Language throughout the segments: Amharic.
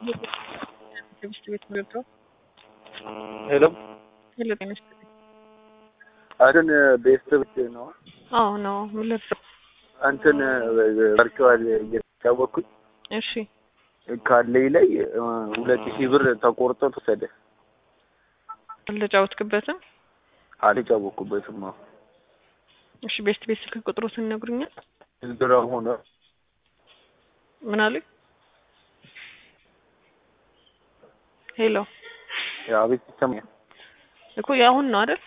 Service ቤት ነው። ሄሎ ሄሎ ጤና ይስጥልኝ። አሁን ቤተሰብ ነው። አዎ ነው። ምን ልትሰራ? አንተን ቨርቹዋል እየተጫወኩኝ እሺ ካለኝ ላይ 2000 ብር ተቆርጦ ተሰደ። አልተጫወትክበትም? አልተጫወኩበትም። እሺ ቤት ስልክ ቁጥሩ ትነግሩኛል? ዝራ ሆነ ምን አለኝ? ሄሎ ያ ቤት ይሰማል እኮ ያሁን ነው አይደል?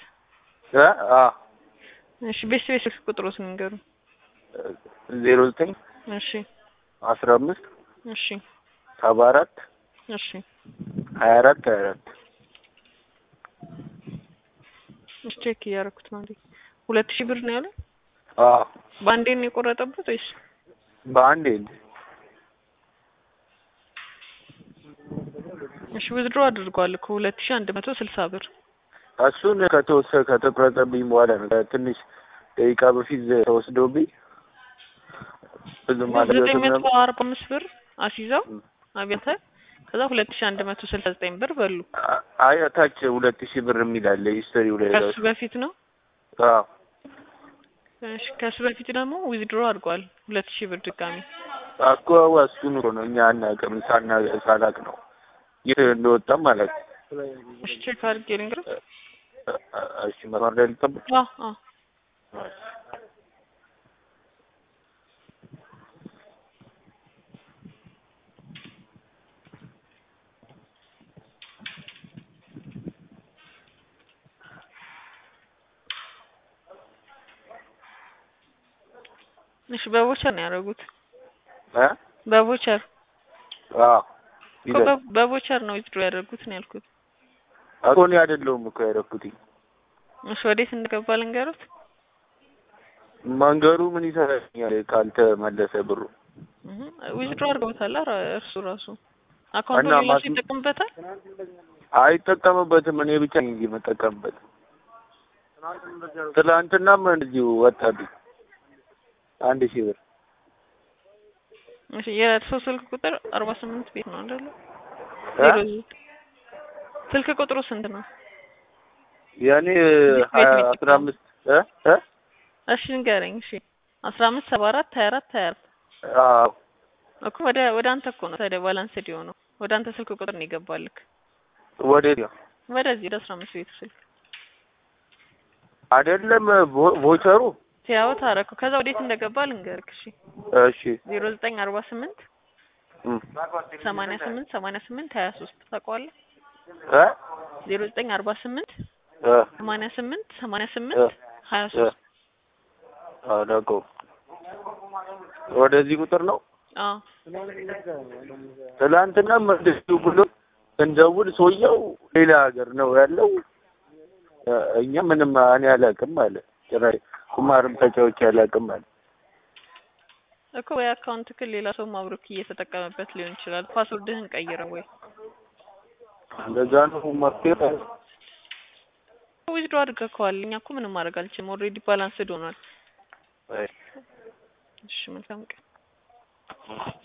እሺ ቤት ስልክ ቁጥሩ ትነግሩ። 09 እሺ 15 እሺ 74 እሺ 24 እሺ ቼክ ያደረኩት ነው እንዴ? 2000 ብር ነው ያለው? ባንዴ ነው የቆረጠበት ወይስ ባንዴ? እሺ ዊዝድሮ አድርጓል እኮ 2160 ብር። እሱን ከተቆረጠብኝ በኋላ ነው ትንሽ ደቂቃ በፊት ተወስዶብኝ ብዙ ማለት ነው 945 ብር አስይዘው አብያተ ከዛ 2169 ብር በሉ። አይ ታች 2000 ብር የሚል አለ ሂስትሪው ላይ ከሱ በፊት ነው። እሺ ከሱ በፊት ደግሞ ዊዝድሮ አድርጓል 2000 ብር ድጋሚ አኮ እሱን ነው እኛ አናውቅም ሳላቅ ነው ይሄ እንደወጣ ማለት ነው። እሺ ቼክ አድርጌ ልንገርህ። እሺ መራር ላይ ልጠብቅ። እሺ በቮቸር ነው ያደረጉት? በቮቸር በቮቸር ነው ዊዝድሮ ያደረጉት ነው ያልኩት። አሁን አይደለም እኮ ያደረኩት። እሺ ወዴት እንደገባ ልንገሩት? መንገሩ ምን ይሰራኛል ካልተ መለሰ ብሩ። ዊዝድሮ አድርገውታል እርሱ ራሱ አካውንቱ ሌላ ሰው ይጠቀምበታል? አይጠቀምበትም። እኔ ብቻ ነኝ የምጠቀምበት። ትላንትናም እንደዚሁ ወጣብኝ 1000 ብር። እሺ የእርሶ ስልክ ቁጥር 48 ቤት ነው አይደል? ስልክ ቁጥሩ ስንት ነው? ያኔ 15 እሺ ንገረኝ። እሺ 15 74 24 24 እኮ ወደ አንተ እኮ ነው ታዲያ ባላንስ ዲሆነው ወደ አንተ ስልክ ቁጥር ነው ይገባልክ። ወደዚህ ወደዚህ 15 ቤት ስልክ አይደለም ቮቸሩ ያው ታረኩ። ከዛ ወዴት እንደገባ ልንገርክ። እሺ 0948 88 88 23 ታውቀዋለህ? 0948 88 88 23 አዳቆ ወደዚህ ቁጥር ነው። ትላንትና እንደዚህ ብሎ እንደውል ሰውየው ሌላ ሀገር ነው ያለው። እኛ ምንም እኔ አላውቅም ማለት ጭራሽ ቁማርም ተጫውቼ አላውቅም ማለት እኮ ወይ አካውንት ክል ሌላ ሰው ማብሩክ እየተጠቀመበት ሊሆን ይችላል። ፓስወርድህን ቀይረው ወይ እንደዛ ነው ማርኬት ዊዝድሮ አድርገዋል። እኛ እኮ ምንም ማድረግ አልችልም። ኦልሬዲ ባላንስድ ሆኗል። እሺ መልካም ቀን።